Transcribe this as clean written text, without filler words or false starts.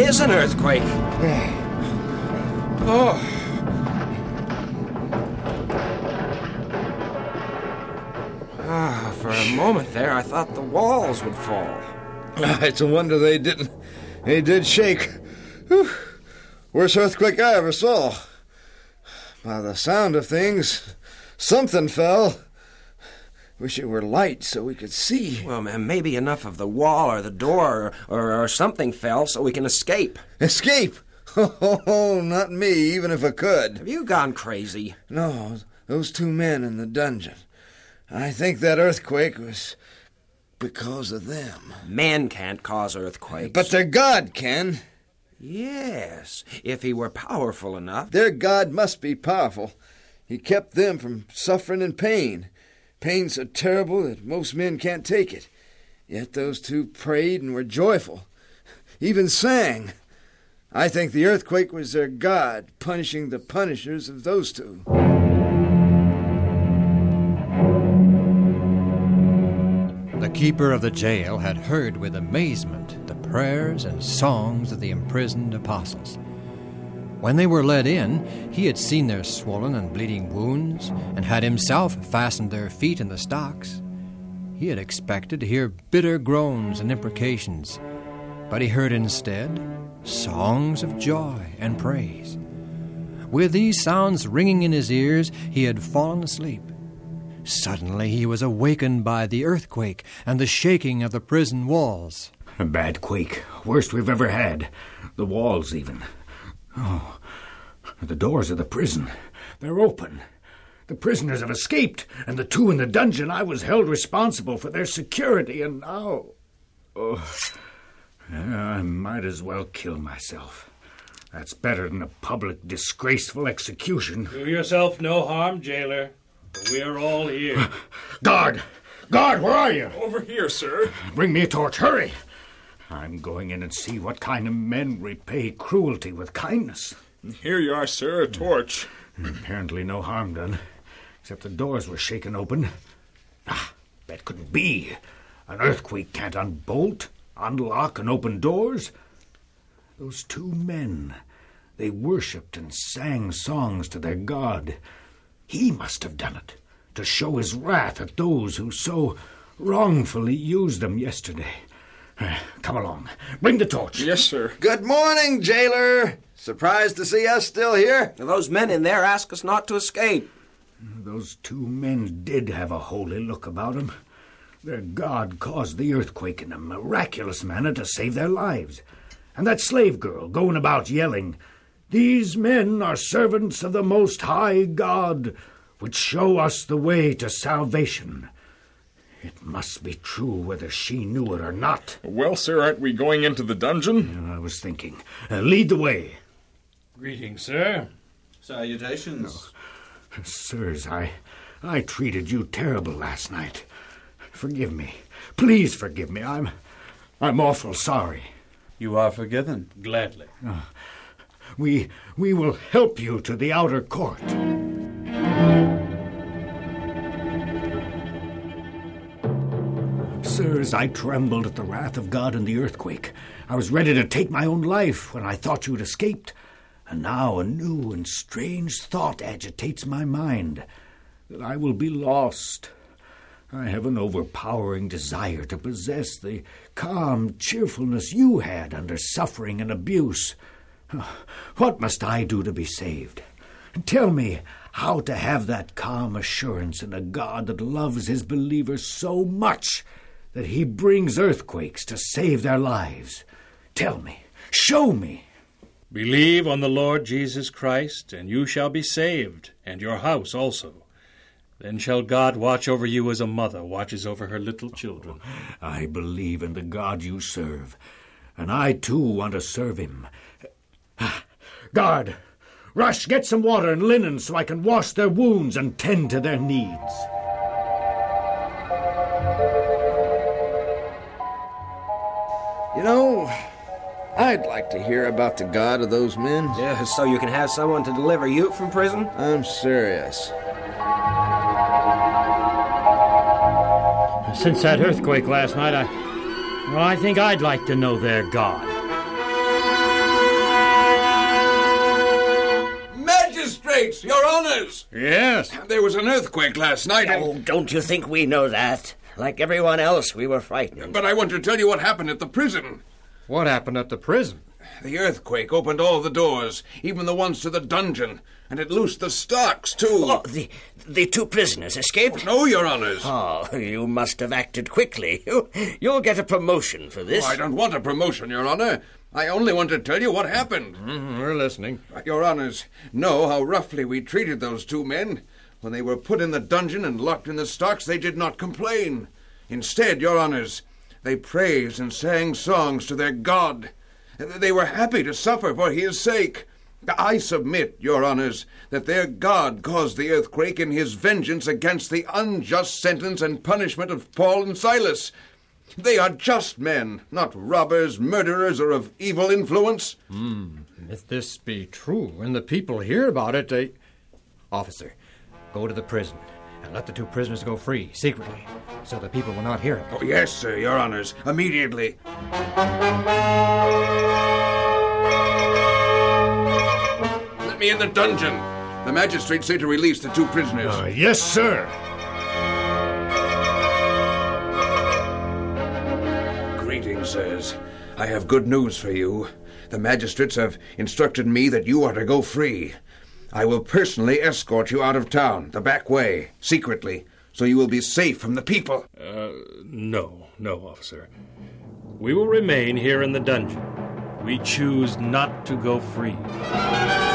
is an earthquake. Oh. For a moment there, I thought the walls would fall. It's a wonder they didn't. They did shake. Whew. Worst earthquake I ever saw. By the sound of things, something fell. Wish it were light so we could see. Well, maybe enough of the wall or the door or something fell so we can escape. Escape? Oh, not me, even if I could. Have you gone crazy? No, those two men in the dungeon. I think that earthquake was because of them. Men can't cause earthquakes. But their God can. Yes, if he were powerful enough. Their God must be powerful. He kept them from suffering and pain. Pain so terrible that most men can't take it. Yet those two prayed and were joyful, even sang. I think the earthquake was their God punishing the punishers of those two. The keeper of the jail had heard with amazement the prayers and songs of the imprisoned apostles. When they were led in, he had seen their swollen and bleeding wounds and had himself fastened their feet in the stocks. He had expected to hear bitter groans and imprecations, but he heard instead songs of joy and praise. With these sounds ringing in his ears, he had fallen asleep. Suddenly he was awakened by the earthquake and the shaking of the prison walls. A bad quake, worst we've ever had. The walls even. Oh, the doors of the prison, they're open. The prisoners have escaped, and the two in the dungeon, I was held responsible for their security, and now... Oh, I might as well kill myself. That's better than a public, disgraceful execution. Do yourself no harm, jailer. We're all here. Guard! Guard, where are you? Over here, sir. Bring me a torch, hurry! I'm going in and see what kind of men repay cruelty with kindness. Here you are, sir, a torch. Apparently no harm done, except the doors were shaken open. That couldn't be. An earthquake can't unbolt, unlock, and open doors. Those two men, they worshipped and sang songs to their God. He must have done it, to show his wrath at those who so wrongfully used them yesterday. Come along. Bring the torch. Yes, sir. Good morning, jailer. Surprised to see us still here? Those men in there ask us not to escape. Those two men did have a holy look about them. Their God caused the earthquake in a miraculous manner to save their lives. And that slave girl going about yelling, "These men are servants of the Most High God, which show us the way to salvation." It must be true whether she knew it or not. Well, sir, aren't we going into the dungeon? I was thinking. Lead the way. Greetings, sir. Salutations. Sirs, I treated you terrible last night. Forgive me. Please forgive me. I'm awful sorry. You are forgiven. Gladly. We will help you to the outer court. Sirs, I trembled at the wrath of God in the earthquake. I was ready to take my own life when I thought you had escaped. And now a new and strange thought agitates my mind, that I will be lost. I have an overpowering desire to possess the calm cheerfulness you had under suffering and abuse. What must I do to be saved? Tell me how to have that calm assurance in a God that loves his believers so much that he brings earthquakes to save their lives. Tell me. Show me. Believe on the Lord Jesus Christ, and you shall be saved, and your house also. Then shall God watch over you as a mother watches over her little children. I believe in the God you serve, and I too want to serve him. Guard, rush, get some water and linen so I can wash their wounds and tend to their needs. You know, I'd like to hear about the God of those men. Yeah, so you can have someone to deliver you from prison? I'm serious. Since that earthquake last night, I think I'd like to know their God. magistrates, your honors! Yes. There was an earthquake last night, Oh, don't you think we know that? Like everyone else, we were frightened. but I want to tell you what happened at the prison. What happened at the prison? The earthquake opened all the doors, even the ones to the dungeon, and it loosed the stocks, too. Oh, the two prisoners escaped? No, your honors. Oh, you must have acted quickly. You'll get a promotion for this. I don't want a promotion, your honor. I only want to tell you what happened. We're listening. Your honors know how roughly we treated those two men. When they were put in the dungeon and locked in the stocks, they did not complain. Instead, your honors, they praised and sang songs to their God. They were happy to suffer for his sake. I submit, your honors, that their God caused the earthquake in his vengeance against the unjust sentence and punishment of Paul and Silas. They are just men, not robbers, murderers, or of evil influence. If this be true and the people hear about it, they... Officer, go to the prison and let the two prisoners go free, secretly, so the people will not hear it. Oh, yes, sir, your honors, immediately. Let me in the dungeon. The magistrates say to release the two prisoners. Yes, sir. Greetings, sirs. I have good news for you. The magistrates have instructed me that you are to go free. I will personally escort you out of town, the back way, secretly, so you will be safe from the people. No, officer. We will remain here in the dungeon. We choose not to go free.